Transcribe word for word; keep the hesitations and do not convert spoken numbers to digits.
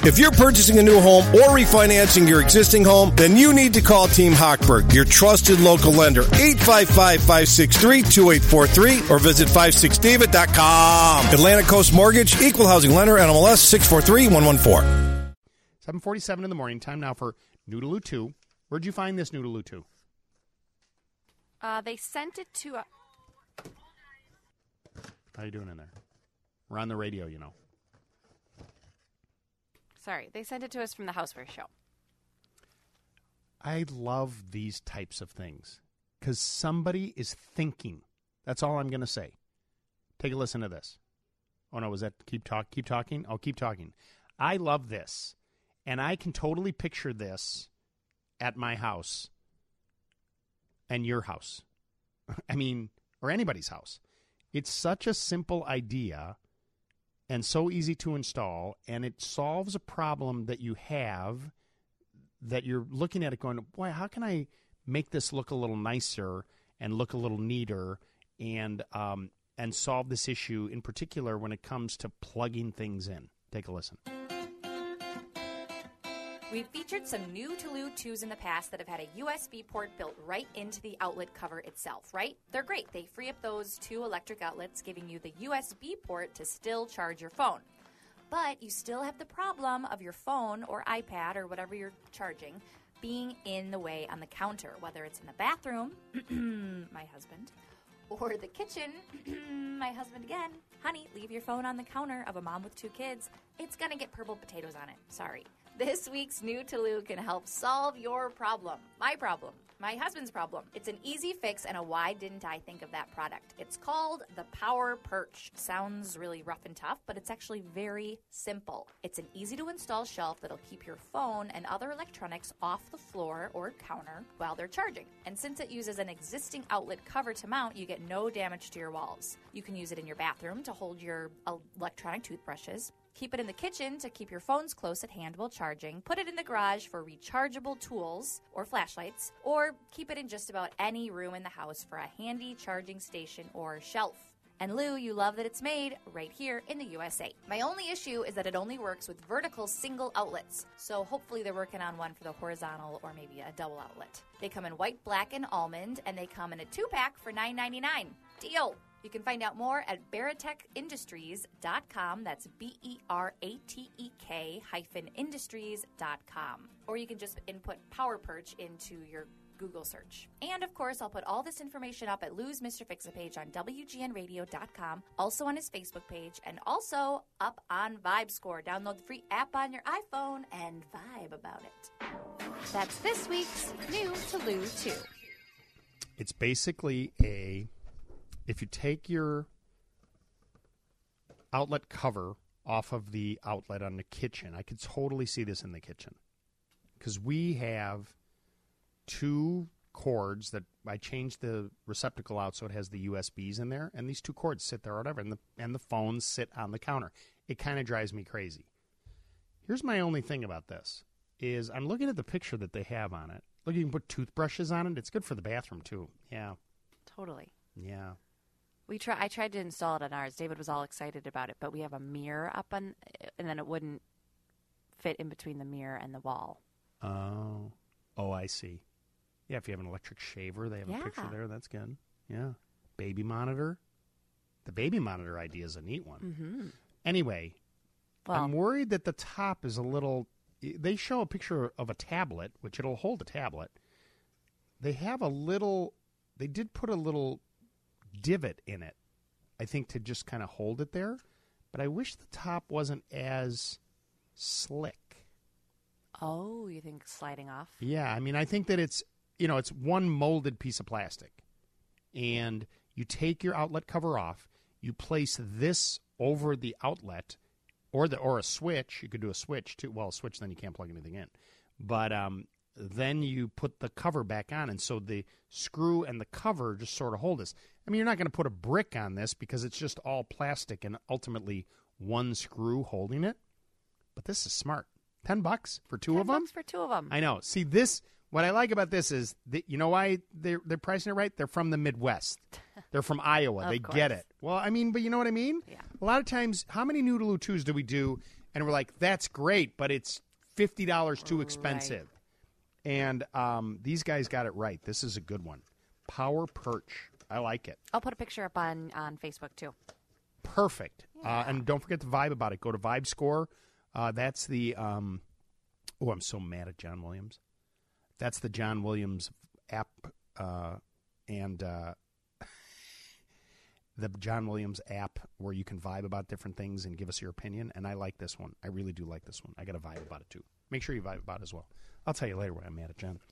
If you're purchasing a new home or refinancing your existing home, then you need to call Team Hochberg, your trusted local lender. eight five five, five six three, two eight four three or visit five six david dot com. Atlantic Coast Mortgage, Equal Housing Lender, N M L S six four three one one four. seven forty-seven in the morning. Time now for Noodaloo two. Where'd you find this Noodaloo two? Uh, they sent it to a... How you doing in there? We're on the radio, you know. Sorry, they sent it to us from the Housewares show. I love these types of things because somebody is thinking. That's all I'm going to say. Take a listen to this. Oh, no, was that keep talk? Keep talking? I'll keep talking. I love this, and I can totally picture this at my house and your house. I mean, or anybody's house. It's such a simple idea and so easy to install, and it solves a problem that you have that you're looking at it going, boy, how can I make this look a little nicer and look a little neater and um, and solve this issue in particular when it comes to plugging things in. Take a listen. We've featured some new Noodaloo twos in the past that have had a U S B port built right into the outlet cover itself, right? They're great. They free up those two electric outlets, giving you the U S B port to still charge your phone. But you still have the problem of your phone or iPad or whatever you're charging being in the way on the counter, whether it's in the bathroom, my husband, or the kitchen, my husband again. Honey, leave your phone on the counter of a mom with two kids. It's going to get purple potatoes on it. Sorry. This week's new Noodaloo can help solve your problem. My problem. My husband's problem. It's an easy fix and a why didn't I think of that product. It's called the Power Perch. Sounds really rough and tough, but it's actually very simple. It's an easy to install shelf that'll keep your phone and other electronics off the floor or counter while they're charging. And since it uses an existing outlet cover to mount, you get no damage to your walls. You can use it in your bathroom to hold your electronic toothbrushes. Keep it in the kitchen to keep your phones close at hand while charging. Put it in the garage for rechargeable tools or flashlights. Or keep it in just about any room in the house for a handy charging station or shelf. And Lou, you love that it's made right here in the U S A. My only issue is that it only works with vertical single outlets. So hopefully they're working on one for the horizontal or maybe a double outlet. They come in white, black, and almond, and they come in a two-pack for nine ninety-nine. Deal! You can find out more at Beratech Industries dot com. That's B E R A T E K hyphen industries dot com. Or you can just input Power Perch into your Google search. And, of course, I'll put all this information up at Lou's Mister Fix-A page on W G N radio dot com, also on his Facebook page, and also up on VibeScore. Download the free app on your iPhone and vibe about it. That's this week's new Noodaloo two. It's basically a... If you take your outlet cover off of the outlet on the kitchen, I could totally see this in the kitchen. Because we have two cords that I changed the receptacle out so it has the U S Bs in there, and these two cords sit there or whatever, and the, and the phones sit on the counter. It kind of drives me crazy. Here's my only thing about this, is I'm looking at the picture that they have on it. Look, you can put toothbrushes on it. It's good for the bathroom, too. Yeah. Totally. Yeah. We try. I tried to install it on ours. David was all excited about it, but we have a mirror up on, and then it wouldn't fit in between the mirror and the wall. Oh. Oh, I see. Yeah, if you have an electric shaver, they have Yeah. a picture there. That's good. Yeah. Baby monitor. The baby monitor idea is a neat one. Mm-hmm. Anyway, Well, I'm worried that the top is a little... They show a picture of a tablet, which it'll hold a tablet. They have a little... They did put a little divot in it, I think, to just kind of hold it there. But I wish the top wasn't as slick. oh, you think sliding off? Yeah, I mean, I think that it's, you know, it's one molded piece of plastic. And you take your outlet cover off, you place this over the outlet, or the or a switch. You could do a switch, too. Well, a switch, then you can't plug anything in. But um, then you put the cover back on, and so the screw and the cover just sort of hold this. I mean, you're not going to put a brick on this because it's just all plastic and ultimately one screw holding it. But this is smart. Ten bucks for two Ten of them? bucks for two of them. I know. See, this, what I like about this is, that, you know why they're, they're pricing it right? They're from the Midwest. They're from Iowa. Of They course. get it. Well, I mean, but you know what I mean? Yeah. A lot of times, how many Noodaloo twos do we do, And we're like, that's great, but it's fifty dollars too expensive. Right. And um, these guys got it right. This is a good one. Power Perch. I like it. I'll put a picture up on, on Facebook, too. Perfect. Yeah. Uh, and don't forget to vibe about it. Go to VibeScore. Uh, that's the um, – oh, I'm so mad at John Williams. That's the John Williams app uh, and uh, the John Williams app where you can vibe about different things and give us your opinion. And I like this one. I really do like this one. I got to vibe about it, too. Make sure you vibe about it as well. I'll tell you later why I'm mad at John.